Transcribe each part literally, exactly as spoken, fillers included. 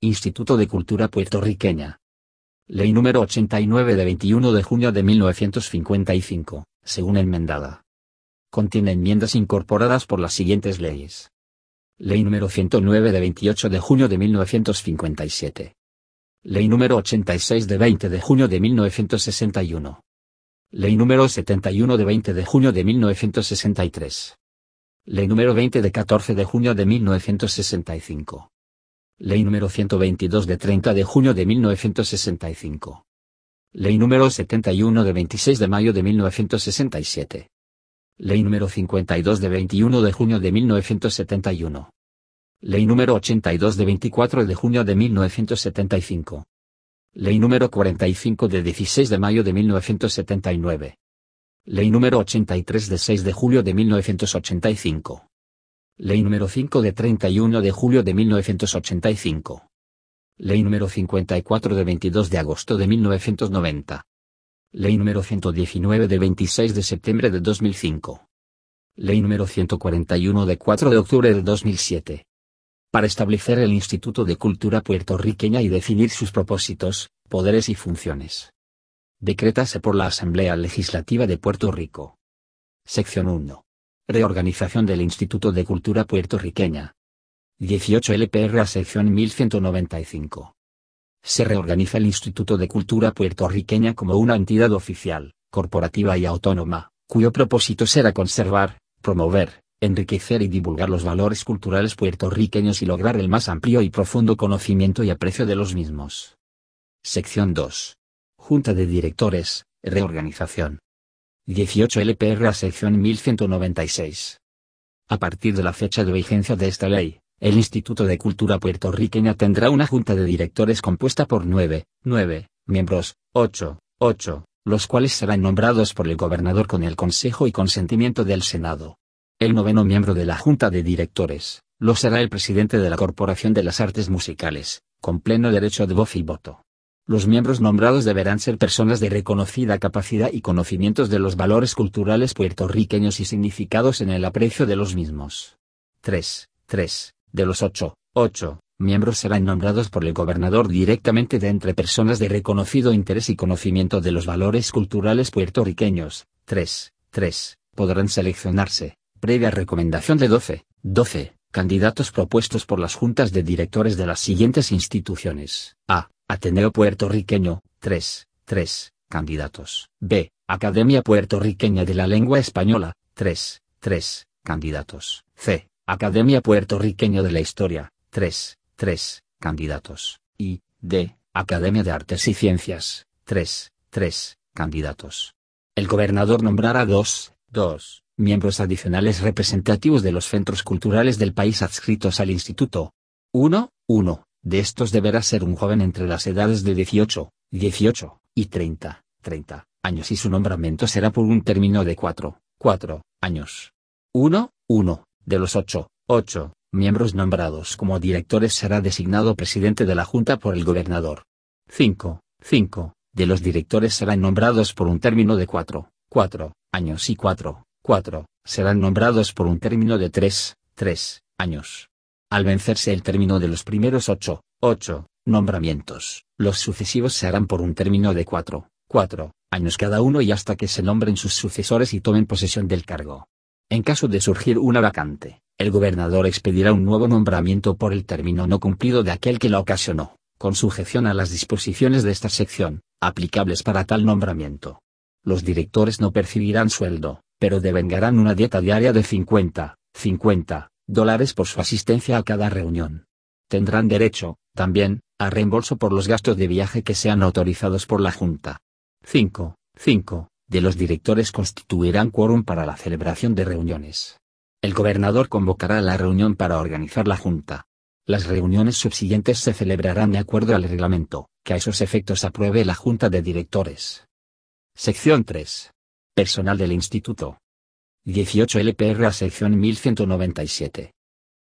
Instituto de Cultura Puertorriqueña. Ley número ochenta y nueve de veintiuno de junio de mil novecientos cincuenta y cinco, según enmendada. Contiene enmiendas incorporadas por las siguientes leyes. Ley número ciento nueve de veintiocho de junio de mil novecientos cincuenta y siete. Ley número ochenta y seis de veinte de junio de mil novecientos sesenta y uno. Ley número setenta y uno de veinte de junio de mil novecientos sesenta y tres. Ley número veinte de catorce de junio de mil novecientos sesenta y cinco. Ley número ciento veintidós de treinta de junio de mil novecientos sesenta y cinco. Ley número setenta y uno de veintiséis de mayo de mil novecientos sesenta y siete. Ley número cincuenta y dos de veintiuno de junio de mil novecientos setenta y uno. Ley número ochenta y dos de veinticuatro de junio de mil novecientos setenta y cinco. Ley número cuarenta y cinco de dieciséis de mayo de mil novecientos setenta y nueve. Ley número ochenta y tres de seis de julio de mil novecientos ochenta y cinco. Ley número cinco de treinta y uno de julio de mil novecientos ochenta y cinco. Ley número cincuenta y cuatro de veintidós de agosto de mil novecientos noventa. Ley número ciento diecinueve de veintiséis de septiembre de dos mil cinco. Ley número ciento cuarenta y uno de cuatro de octubre de dos mil siete. Para establecer el Instituto de Cultura Puertorriqueña y definir sus propósitos, poderes y funciones. Decrétase por la Asamblea Legislativa de Puerto Rico. Sección uno. Reorganización del Instituto de Cultura Puertorriqueña. dieciocho L P R a sección mil ciento noventa y cinco. Se reorganiza el Instituto de Cultura Puertorriqueña como una entidad oficial, corporativa y autónoma, cuyo propósito será conservar, promover, enriquecer y divulgar los valores culturales puertorriqueños y lograr el más amplio y profundo conocimiento y aprecio de los mismos. Sección dos. Junta de Directores, reorganización. dieciocho L P R a sección mil ciento noventa y seis. A partir de la fecha de vigencia de esta ley, el Instituto de Cultura Puertorriqueña tendrá una junta de directores compuesta por nueve, nueve, miembros, ocho, ocho, los cuales serán nombrados por el gobernador con el consejo y consentimiento del Senado. El noveno miembro de la junta de directores, lo será el presidente de la Corporación de las Artes Musicales, con pleno derecho de voz y voto. Los miembros nombrados deberán ser personas de reconocida capacidad y conocimientos de los valores culturales puertorriqueños y significados en el aprecio de los mismos. tres. tres. De los ocho, ocho, miembros serán nombrados por el gobernador directamente de entre personas de reconocido interés y conocimiento de los valores culturales puertorriqueños. tres. tres. Podrán seleccionarse, previa recomendación de doce, doce, candidatos propuestos por las juntas de directores de las siguientes instituciones. A. Ateneo Puertorriqueño, tres, tres, candidatos. B. Academia Puertorriqueña de la Lengua Española, tres, tres, candidatos. C. Academia Puertorriqueña de la Historia, tres, tres, candidatos. Y D. Academia de Artes y Ciencias, tres, tres, candidatos. El gobernador nombrará dos, dos, miembros adicionales representativos de los centros culturales del país adscritos al instituto. uno, uno. De estos deberá ser un joven entre las edades de dieciocho, dieciocho, y treinta, treinta años y su nombramiento será por un término de cuatro, cuatro años. uno, uno. De los ocho, ocho, miembros nombrados como directores será designado presidente de la Junta por el gobernador. cinco, cinco. De los directores serán nombrados por un término de cuatro, cuatro años y cuatro, cuatro, serán nombrados por un término de tres, tres años. Al vencerse el término de los primeros ocho, ocho, nombramientos, los sucesivos se harán por un término de cuatro, cuatro años cada uno y hasta que se nombren sus sucesores y tomen posesión del cargo. En caso de surgir una vacante, el gobernador expedirá un nuevo nombramiento por el término no cumplido de aquel que la ocasionó, con sujeción a las disposiciones de esta sección, aplicables para tal nombramiento. Los directores no percibirán sueldo, pero devengarán una dieta diaria de cincuenta, cincuenta dólares por su asistencia a cada reunión. Tendrán derecho, también, a reembolso por los gastos de viaje que sean autorizados por la Junta. cinco, cinco. De los directores constituirán quórum para la celebración de reuniones. El gobernador convocará la reunión para organizar la Junta. Las reuniones subsiguientes se celebrarán de acuerdo al reglamento, que a esos efectos apruebe la Junta de Directores. Sección tres. Personal del Instituto. dieciocho L P R a sección mil ciento noventa y siete.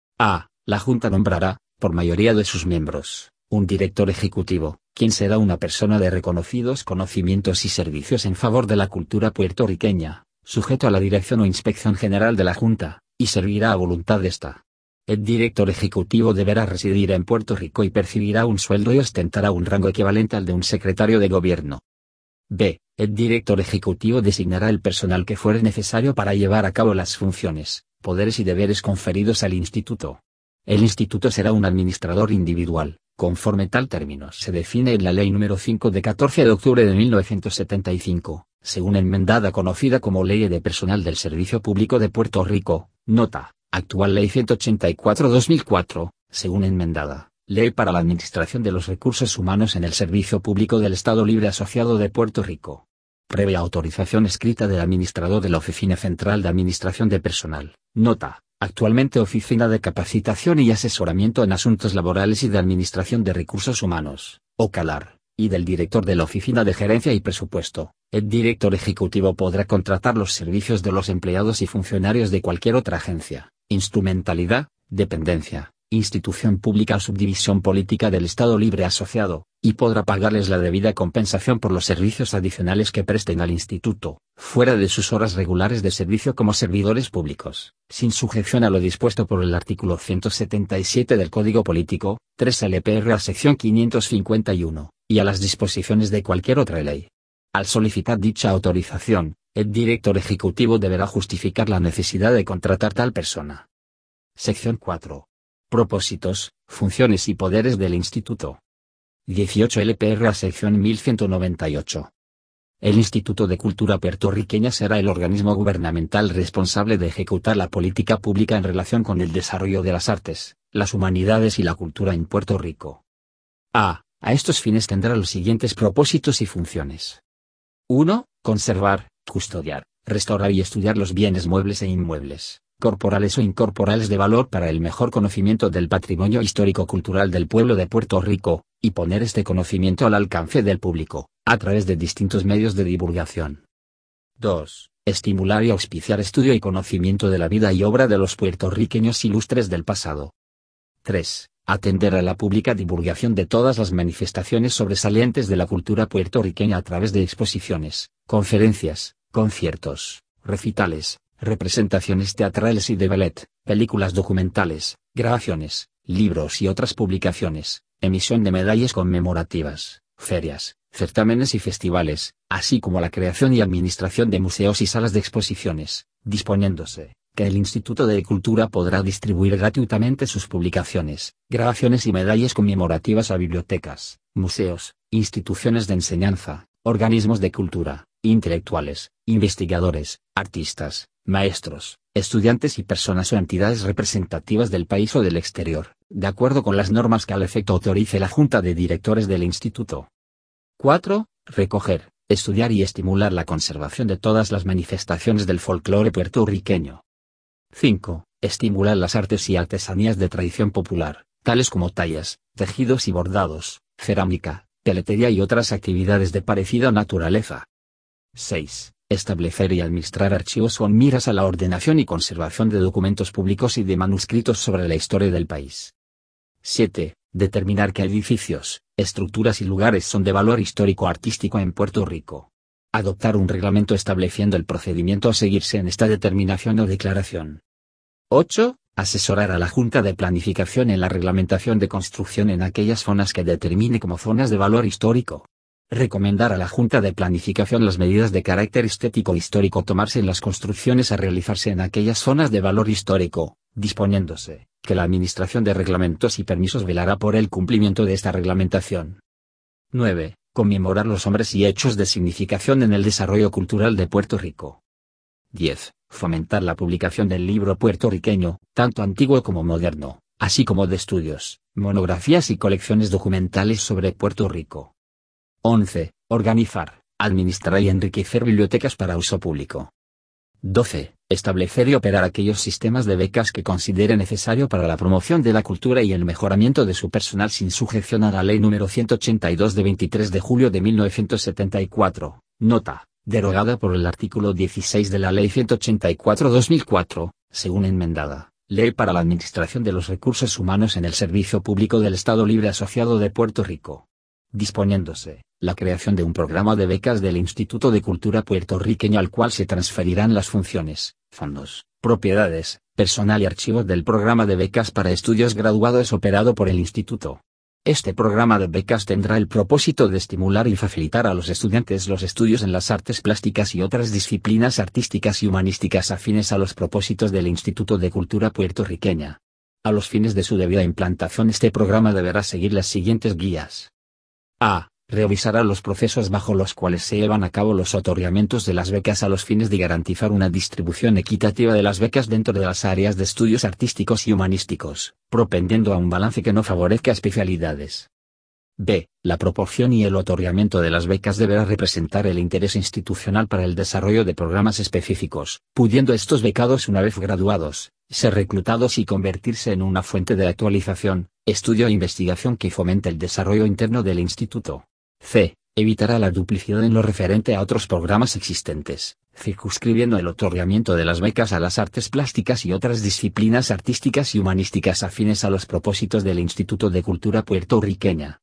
A. La Junta nombrará, por mayoría de sus miembros, un director ejecutivo, quien será una persona de reconocidos conocimientos y servicios en favor de la cultura puertorriqueña, sujeto a la dirección o inspección general de la Junta, y servirá a voluntad de esta. El director ejecutivo deberá residir en Puerto Rico y percibirá un sueldo y ostentará un rango equivalente al de un secretario de gobierno. B. El director ejecutivo designará el personal que fuere necesario para llevar a cabo las funciones, poderes y deberes conferidos al instituto. El instituto será un administrador individual, conforme tal término se define en la Ley número cinco de catorce de octubre de mil novecientos setenta y cinco, según enmendada conocida como Ley de Personal del Servicio Público de Puerto Rico, nota, actual Ley ciento ochenta y cuatro dos mil cuatro, según enmendada, Ley para la Administración de los Recursos Humanos en el Servicio Público del Estado Libre Asociado de Puerto Rico. Previa autorización escrita del administrador de la Oficina Central de Administración de Personal, nota, actualmente Oficina de Capacitación y Asesoramiento en Asuntos Laborales y de Administración de Recursos Humanos, OCALAR, y del director de la Oficina de Gerencia y Presupuesto. El director ejecutivo podrá contratar los servicios de los empleados y funcionarios de cualquier otra agencia, instrumentalidad, dependencia, institución pública o subdivisión política del Estado Libre Asociado, y podrá pagarles la debida compensación por los servicios adicionales que presten al instituto, fuera de sus horas regulares de servicio como servidores públicos, sin sujeción a lo dispuesto por el artículo ciento setenta y siete del Código Político, tres L P R a sección quinientos cincuenta y uno, y a las disposiciones de cualquier otra ley. Al solicitar dicha autorización, el director ejecutivo deberá justificar la necesidad de contratar tal persona. Sección cuatro. Propósitos, funciones y poderes del Instituto. dieciocho L P R a sección mil ciento noventa y ocho. El Instituto de Cultura Puertorriqueña será el organismo gubernamental responsable de ejecutar la política pública en relación con el desarrollo de las artes, las humanidades y la cultura en Puerto Rico. A. A estos fines tendrá los siguientes propósitos y funciones. uno. Conservar, custodiar, restaurar y estudiar los bienes muebles e inmuebles, corporales o incorporales de valor para el mejor conocimiento del patrimonio histórico-cultural del pueblo de Puerto Rico, y poner este conocimiento al alcance del público, a través de distintos medios de divulgación. dos. Estimular y auspiciar estudio y conocimiento de la vida y obra de los puertorriqueños ilustres del pasado. tres. Atender a la pública divulgación de todas las manifestaciones sobresalientes de la cultura puertorriqueña a través de exposiciones, conferencias, conciertos, recitales, representaciones teatrales y de ballet, películas documentales, grabaciones, libros y otras publicaciones, emisión de medallas conmemorativas, ferias, certámenes y festivales, así como la creación y administración de museos y salas de exposiciones, disponiéndose que el Instituto de Cultura podrá distribuir gratuitamente sus publicaciones, grabaciones y medallas conmemorativas a bibliotecas, museos, instituciones de enseñanza, organismos de cultura, intelectuales, investigadores, artistas, maestros, estudiantes y personas o entidades representativas del país o del exterior, de acuerdo con las normas que al efecto autorice la Junta de Directores del Instituto. cuatro. Recoger, estudiar y estimular la conservación de todas las manifestaciones del folclore puertorriqueño. cinco. Estimular las artes y artesanías de tradición popular, tales como tallas, tejidos y bordados, cerámica, peletería y otras actividades de parecida naturaleza. seis. Establecer y administrar archivos con miras a la ordenación y conservación de documentos públicos y de manuscritos sobre la historia del país. siete. Determinar qué edificios, estructuras y lugares son de valor histórico-artístico en Puerto Rico. Adoptar un reglamento estableciendo el procedimiento a seguirse en esta determinación o declaración. ocho. Asesorar a la Junta de Planificación en la reglamentación de construcción en aquellas zonas que determine como zonas de valor histórico. Recomendar a la Junta de Planificación las medidas de carácter estético histórico tomarse en las construcciones a realizarse en aquellas zonas de valor histórico, disponiéndose que la Administración de Reglamentos y Permisos velará por el cumplimiento de esta reglamentación. nueve. Conmemorar los hombres y hechos de significación en el desarrollo cultural de Puerto Rico. diez. Fomentar la publicación del libro puertorriqueño, tanto antiguo como moderno, así como de estudios, monografías y colecciones documentales sobre Puerto Rico. once. Organizar, administrar y enriquecer bibliotecas para uso público. doce. Establecer y operar aquellos sistemas de becas que considere necesario para la promoción de la cultura y el mejoramiento de su personal sin sujeción a la Ley número ciento ochenta y dos de veintitrés de julio de mil novecientos setenta y cuatro, nota, derogada por el artículo dieciséis de la Ley ciento ochenta y cuatro dos mil cuatro, según enmendada, Ley para la Administración de los Recursos Humanos en el Servicio Público del Estado Libre Asociado de Puerto Rico. Disponiéndose la creación de un programa de becas del Instituto de Cultura Puertorriqueño al cual se transferirán las funciones, fondos, Propiedades, personal y archivos del programa de becas para estudios graduados operado por el Instituto. Este programa de becas tendrá el propósito de estimular y facilitar a los estudiantes los estudios en las artes plásticas y otras disciplinas artísticas y humanísticas afines a los propósitos del Instituto de Cultura puertorriqueña. A los fines de su debida implantación, este programa deberá seguir las siguientes guías. A. Revisará los procesos bajo los cuales se llevan a cabo los otorgamientos de las becas a los fines de garantizar una distribución equitativa de las becas dentro de las áreas de estudios artísticos y humanísticos, propendiendo a un balance que no favorezca especialidades. B. La proporción y el otorgamiento de las becas deberá representar el interés institucional para el desarrollo de programas específicos, pudiendo estos becados, una vez graduados, ser reclutados y convertirse en una fuente de actualización, estudio e investigación que fomente el desarrollo interno del instituto. C. Evitará la duplicidad en lo referente a otros programas existentes, circunscribiendo el otorgamiento de las becas a las artes plásticas y otras disciplinas artísticas y humanísticas afines a los propósitos del Instituto de Cultura puertorriqueña.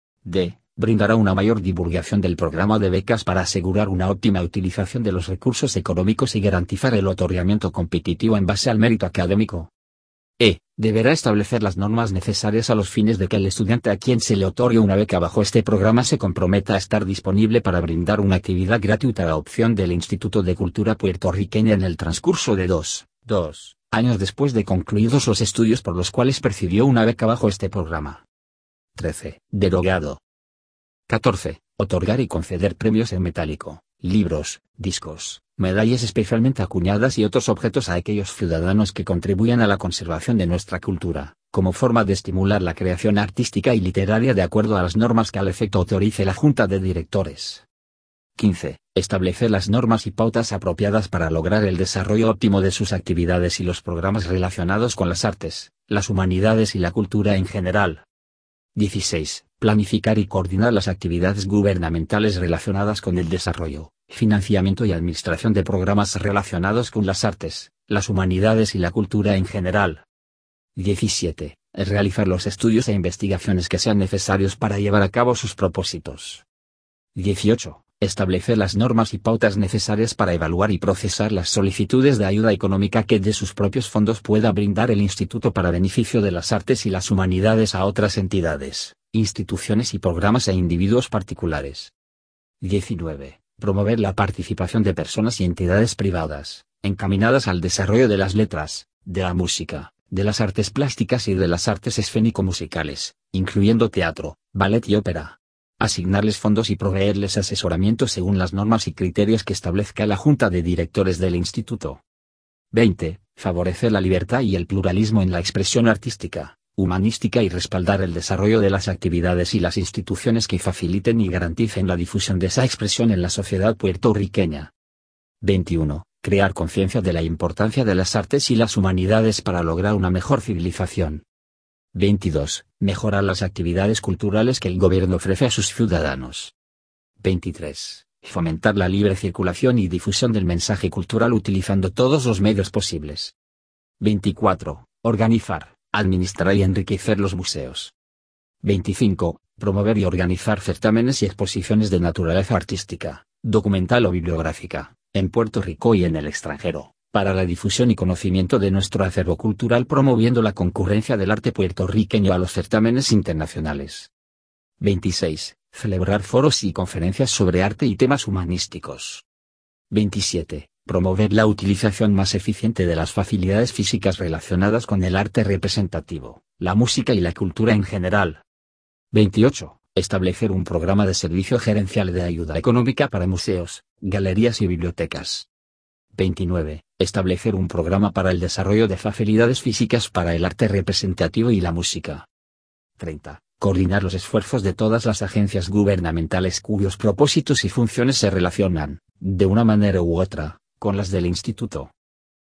D. Brindará una mayor divulgación del programa de becas para asegurar una óptima utilización de los recursos económicos y garantizar el otorgamiento competitivo en base al mérito académico. E. Deberá establecer las normas necesarias a los fines de que el estudiante a quien se le otorgue una beca bajo este programa se comprometa a estar disponible para brindar una actividad gratuita a la opción del Instituto de Cultura puertorriqueña en el transcurso de dos, dos años después de concluidos los estudios por los cuales percibió una beca bajo este programa. trece. Derogado. catorce. Otorgar y conceder premios en metálico, libros, discos, medallas especialmente acuñadas y otros objetos a aquellos ciudadanos que contribuyan a la conservación de nuestra cultura, como forma de estimular la creación artística y literaria de acuerdo a las normas que al efecto autorice la Junta de Directores. quince. Establecer las normas y pautas apropiadas para lograr el desarrollo óptimo de sus actividades y los programas relacionados con las artes, las humanidades y la cultura en general. dieciséis. Planificar y coordinar las actividades gubernamentales relacionadas con el desarrollo, financiamiento y administración de programas relacionados con las artes, las humanidades y la cultura en general. diecisiete. Realizar los estudios e investigaciones que sean necesarios para llevar a cabo sus propósitos. dieciocho. Establecer las normas y pautas necesarias para evaluar y procesar las solicitudes de ayuda económica que de sus propios fondos pueda brindar el Instituto para beneficio de las artes y las humanidades a otras entidades, instituciones y programas e individuos particulares. diecinueve. Promover la participación de personas y entidades privadas, encaminadas al desarrollo de las letras, de la música, de las artes plásticas y de las artes escénico-musicales, incluyendo teatro, ballet y ópera. Asignarles fondos y proveerles asesoramiento según las normas y criterios que establezca la Junta de Directores del Instituto. veinte. Favorecer la libertad y el pluralismo en la expresión artística, humanística y respaldar el desarrollo de las actividades y las instituciones que faciliten y garanticen la difusión de esa expresión en la sociedad puertorriqueña. veintiuno. Crear conciencia de la importancia de las artes y las humanidades para lograr una mejor civilización. veintidós. Mejorar las actividades culturales que el gobierno ofrece a sus ciudadanos. veintitrés. Fomentar la libre circulación y difusión del mensaje cultural utilizando todos los medios posibles. veinticuatro. Organizar, administrar y enriquecer los museos. veinticinco. Promover y organizar certámenes y exposiciones de naturaleza artística, documental o bibliográfica, en Puerto Rico y en el extranjero, para la difusión y conocimiento de nuestro acervo cultural, promoviendo la concurrencia del arte puertorriqueño a los certámenes internacionales. veintiséis. Celebrar foros y conferencias sobre arte y temas humanísticos. veintisiete. Promover la utilización más eficiente de las facilidades físicas relacionadas con el arte representativo, la música y la cultura en general. veintiocho. Establecer un programa de servicio gerencial de ayuda económica para museos, galerías y bibliotecas. veintinueve. Establecer un programa para el desarrollo de facilidades físicas para el arte representativo y la música. treinta. Coordinar los esfuerzos de todas las agencias gubernamentales cuyos propósitos y funciones se relacionan, de una manera u otra, con las del Instituto.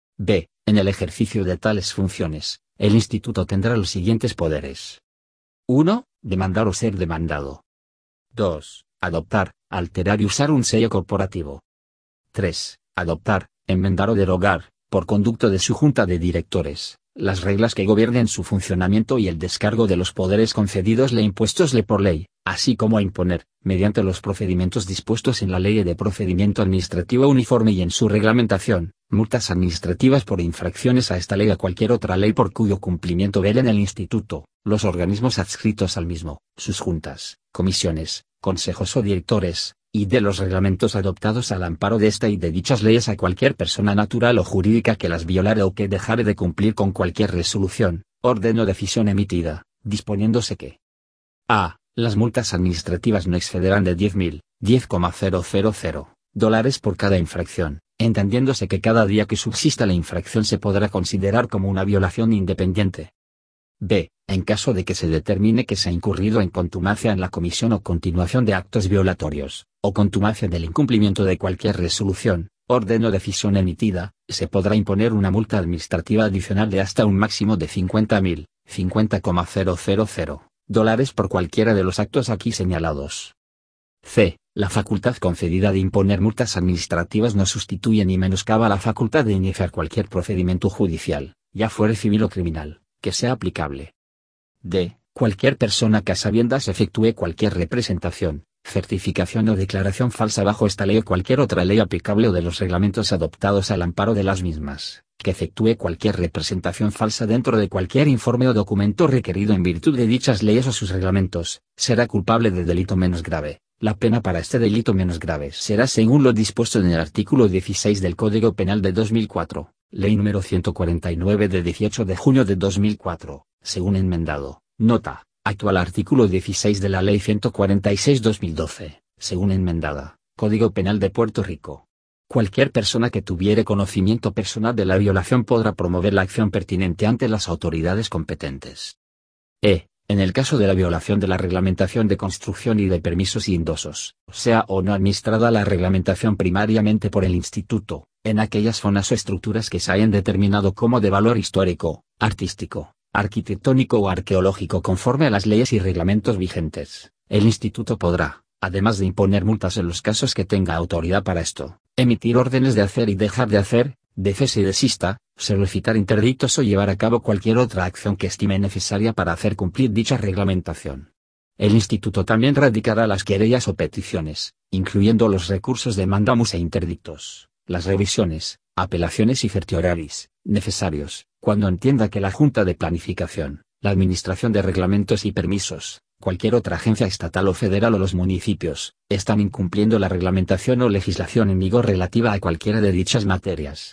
B. En el ejercicio de tales funciones, el Instituto tendrá los siguientes poderes. uno. Demandar o ser demandado. dos. Adoptar, alterar y usar un sello corporativo. tres. Adoptar, enmendar o derogar, por conducto de su Junta de Directores, las reglas que gobiernen su funcionamiento y el descargo de los poderes concedidosle impuestosle por ley, así como a imponer, mediante los procedimientos dispuestos en la Ley de Procedimiento Administrativo Uniforme y en su reglamentación, multas administrativas por infracciones a esta ley o a cualquier otra ley por cuyo cumplimiento velen el Instituto, los organismos adscritos al mismo, sus juntas, comisiones, consejos o directores, y de los reglamentos adoptados al amparo de esta y de dichas leyes a cualquier persona natural o jurídica que las violare o que dejare de cumplir con cualquier resolución, orden o decisión emitida, disponiéndose que a. Las multas administrativas no excederán de diez mil, diez coma cero cero cero, dólares por cada infracción, entendiéndose que cada día que subsista la infracción se podrá considerar como una violación independiente. B. En caso de que se determine que se ha incurrido en contumacia en la comisión o continuación de actos violatorios, o contumacia del incumplimiento de cualquier resolución, orden o decisión emitida, se podrá imponer una multa administrativa adicional de hasta un máximo de cincuenta mil, cincuenta coma cero cero cero. dólares por cualquiera de los actos aquí señalados. C. La facultad concedida de imponer multas administrativas no sustituye ni menoscaba la facultad de iniciar cualquier procedimiento judicial, ya fuere civil o criminal, que sea aplicable. D. Cualquier persona que a sabiendas efectúe cualquier representación, certificación o declaración falsa bajo esta ley o cualquier otra ley aplicable o de los reglamentos adoptados al amparo de las mismas, que efectúe cualquier representación falsa dentro de cualquier informe o documento requerido en virtud de dichas leyes o sus reglamentos, será culpable de delito menos grave. La pena para este delito menos grave será según lo dispuesto en el artículo dieciséis del Código Penal de dos mil cuatro, Ley número ciento cuarenta y nueve de dieciocho de junio de dos mil cuatro, según enmendado, nota, actual artículo dieciséis de la Ley ciento cuarenta y seis de dos mil doce, según enmendada, Código Penal de Puerto Rico. Cualquier persona que tuviere conocimiento personal de la violación podrá promover la acción pertinente ante las autoridades competentes. E. En el caso de la violación de la reglamentación de construcción y de permisos y indosos, sea o no administrada la reglamentación primariamente por el Instituto, en aquellas zonas o estructuras que se hayan determinado como de valor histórico, artístico, arquitectónico o arqueológico conforme a las leyes y reglamentos vigentes, el Instituto podrá, además de imponer multas en los casos que tenga autoridad para esto, emitir órdenes de hacer y dejar de hacer, de cese y desista, solicitar interdictos o llevar a cabo cualquier otra acción que estime necesaria para hacer cumplir dicha reglamentación. El Instituto también radicará las querellas o peticiones, incluyendo los recursos de mandamus e interdictos, las revisiones, apelaciones y certioralis, necesarios, cuando entienda que la Junta de Planificación, la Administración de Reglamentos y Permisos, cualquier otra agencia estatal o federal o los municipios, están incumpliendo la reglamentación o legislación en vigor relativa a cualquiera de dichas materias.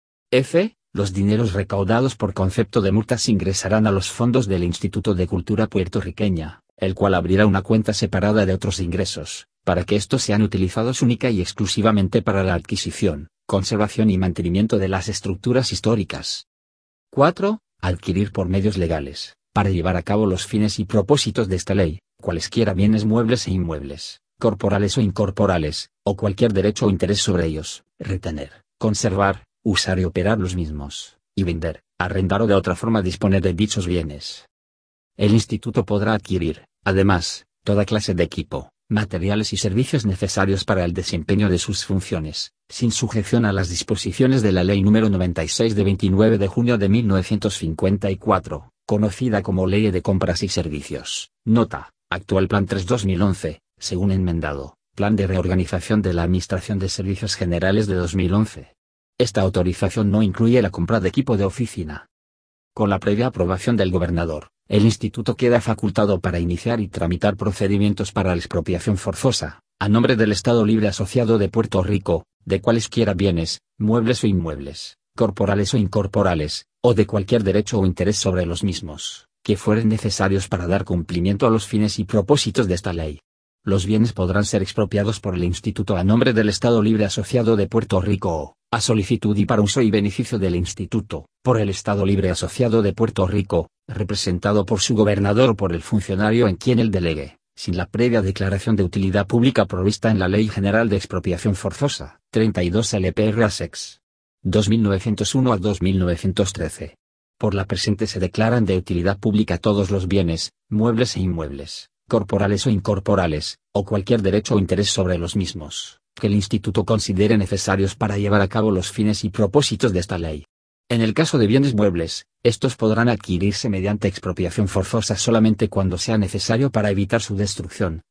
F. Los dineros recaudados por concepto de multas ingresarán a los fondos del Instituto de Cultura Puertorriqueña, el cual abrirá una cuenta separada de otros ingresos, para que estos sean utilizados única y exclusivamente para la adquisición, conservación y mantenimiento de las estructuras históricas. cuatro. Adquirir por medios legales, para llevar a cabo los fines y propósitos de esta ley, cualesquiera bienes muebles e inmuebles, corporales o incorporales, o cualquier derecho o interés sobre ellos, retener, conservar, usar y operar los mismos, y vender, arrendar o de otra forma disponer de dichos bienes. El Instituto podrá adquirir, además, toda clase de equipo, materiales y servicios necesarios para el desempeño de sus funciones, sin sujeción a las disposiciones de la Ley número noventa y seis de veintinueve de junio de mil novecientos cincuenta y cuatro, conocida como Ley de Compras y Servicios, nota, actual Plan tres dos mil once, según enmendado, Plan de Reorganización de la Administración de Servicios Generales de dos mil once. Esta autorización no incluye la compra de equipo de oficina. Con la previa aprobación del gobernador, el Instituto queda facultado para iniciar y tramitar procedimientos para la expropiación forzosa, a nombre del Estado Libre Asociado de Puerto Rico, de cualesquiera bienes, muebles o inmuebles, corporales o incorporales, o de cualquier derecho o interés sobre los mismos, que fueren necesarios para dar cumplimiento a los fines y propósitos de esta ley. Los bienes podrán ser expropiados por el Instituto a nombre del Estado Libre Asociado de Puerto Rico o, a solicitud y para uso y beneficio del Instituto, por el Estado Libre Asociado de Puerto Rico, representado por su gobernador o por el funcionario en quien él delegue, sin la previa declaración de utilidad pública provista en la Ley General de Expropiación Forzosa, treinta y dos L P R A SEX. dos mil novecientos uno a dos mil novecientos trece. Por la presente se declaran de utilidad pública todos los bienes, muebles e inmuebles, corporales o incorporales, o cualquier derecho o interés sobre los mismos, que el Instituto considere necesarios para llevar a cabo los fines y propósitos de esta ley. En el caso de bienes muebles, estos podrán adquirirse mediante expropiación forzosa solamente cuando sea necesario para evitar su destrucción,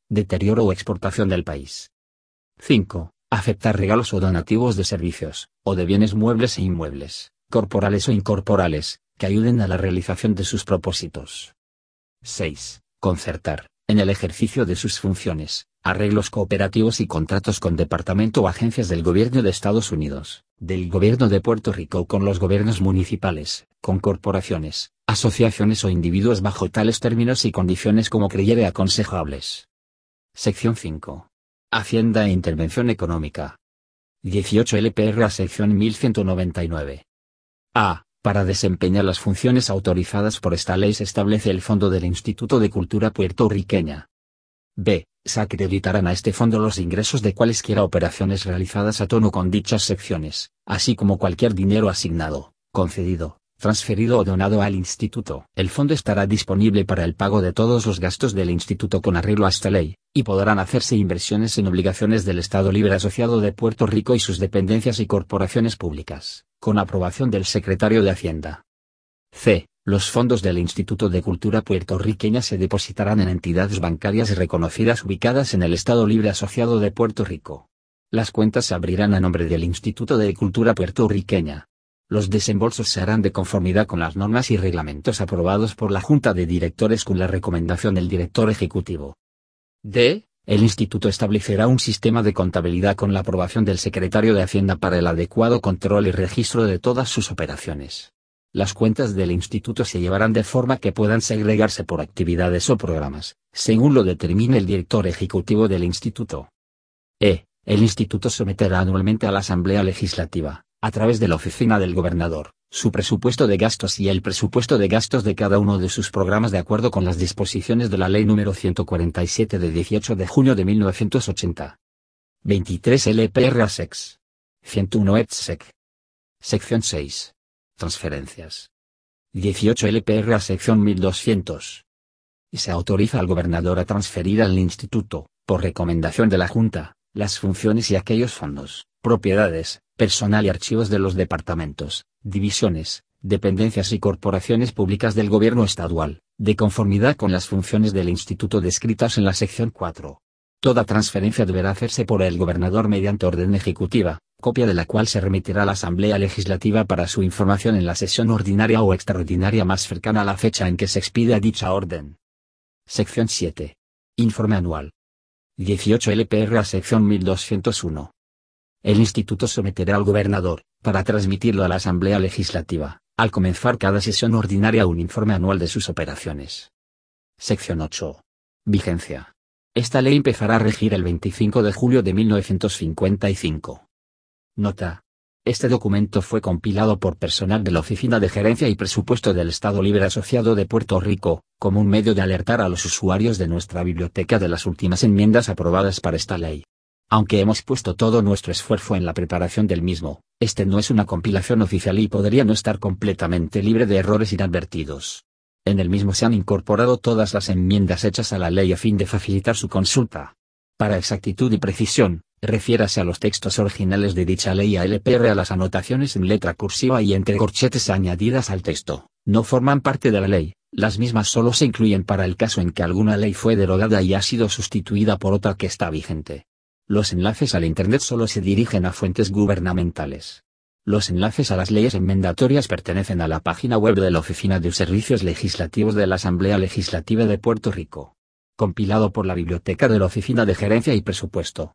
deterioro o exportación del país. cinco. Aceptar regalos o donativos de servicios, o de bienes muebles e inmuebles, corporales o incorporales, que ayuden a la realización de sus propósitos. seis. Concertar, en el ejercicio de sus funciones, arreglos cooperativos y contratos con departamento o agencias del gobierno de Estados Unidos, del gobierno de Puerto Rico o con los gobiernos municipales, con corporaciones, asociaciones o individuos bajo tales términos y condiciones como creyere aconsejables. Sección cinco. Hacienda e Intervención Económica. dieciocho L P R A sección mil ciento noventa y nueve. A. Para desempeñar las funciones autorizadas por esta ley se establece el Fondo del Instituto de Cultura Puertorriqueña. B. Se acreditarán a este fondo los ingresos de cualesquiera operaciones realizadas a tono con dichas secciones, así como cualquier dinero asignado, concedido, transferido o donado al Instituto. El fondo estará disponible para el pago de todos los gastos del Instituto con arreglo a esta ley, y podrán hacerse inversiones en obligaciones del Estado Libre Asociado de Puerto Rico y sus dependencias y corporaciones públicas, con aprobación del Secretario de Hacienda. C. Los fondos del Instituto de Cultura Puertorriqueña se depositarán en entidades bancarias reconocidas ubicadas en el Estado Libre Asociado de Puerto Rico. Las cuentas se abrirán a nombre del Instituto de Cultura Puertorriqueña. Los desembolsos se harán de conformidad con las normas y reglamentos aprobados por la Junta de Directores con la recomendación del Director Ejecutivo. D. El Instituto establecerá un sistema de contabilidad con la aprobación del Secretario de Hacienda para el adecuado control y registro de todas sus operaciones. Las cuentas del Instituto se llevarán de forma que puedan segregarse por actividades o programas, según lo determine el Director Ejecutivo del Instituto. E. El Instituto someterá anualmente a la Asamblea Legislativa, a través de la Oficina del Gobernador, su presupuesto de gastos y el presupuesto de gastos de cada uno de sus programas de acuerdo con las disposiciones de la Ley número ciento cuarenta y siete de dieciocho de junio de mil novecientos ochenta. veintitrés L P R A Sex. ciento uno E T S E C. Sección seis. Transferencias. dieciocho L P R A sección mil doscientos. Y se autoriza al gobernador a transferir al Instituto, por recomendación de la Junta, las funciones y aquellos fondos, propiedades, personal y archivos de los departamentos, divisiones, dependencias y corporaciones públicas del gobierno estadual, de conformidad con las funciones del Instituto descritas en la sección cuatro. Toda transferencia deberá hacerse por el gobernador mediante orden ejecutiva, copia de la cual se remitirá a la Asamblea Legislativa para su información en la sesión ordinaria o extraordinaria más cercana a la fecha en que se expida dicha orden. Sección siete. Informe anual. dieciocho L P R A sección mil doscientos uno. El Instituto someterá al gobernador, para transmitirlo a la Asamblea Legislativa, al comenzar cada sesión ordinaria un informe anual de sus operaciones. Sección ocho. Vigencia. Esta ley empezará a regir el veinticinco de julio de mil novecientos cincuenta y cinco. Nota. Este documento fue compilado por personal de la Oficina de Gerencia y Presupuesto del Estado Libre Asociado de Puerto Rico, como un medio de alertar a los usuarios de nuestra biblioteca de las últimas enmiendas aprobadas para esta ley. Aunque hemos puesto todo nuestro esfuerzo en la preparación del mismo, este no es una compilación oficial y podría no estar completamente libre de errores inadvertidos. En el mismo se han incorporado todas las enmiendas hechas a la ley a fin de facilitar su consulta. Para exactitud y precisión, refiérase a los textos originales de dicha ley y a L P R a las anotaciones en letra cursiva y entre corchetes añadidas al texto. No forman parte de la ley, las mismas solo se incluyen para el caso en que alguna ley fue derogada y ha sido sustituida por otra que está vigente. Los enlaces al Internet solo se dirigen a fuentes gubernamentales. Los enlaces a las leyes enmendatorias pertenecen a la página web de la Oficina de Servicios Legislativos de la Asamblea Legislativa de Puerto Rico. Compilado por la Biblioteca de la Oficina de Gerencia y Presupuesto.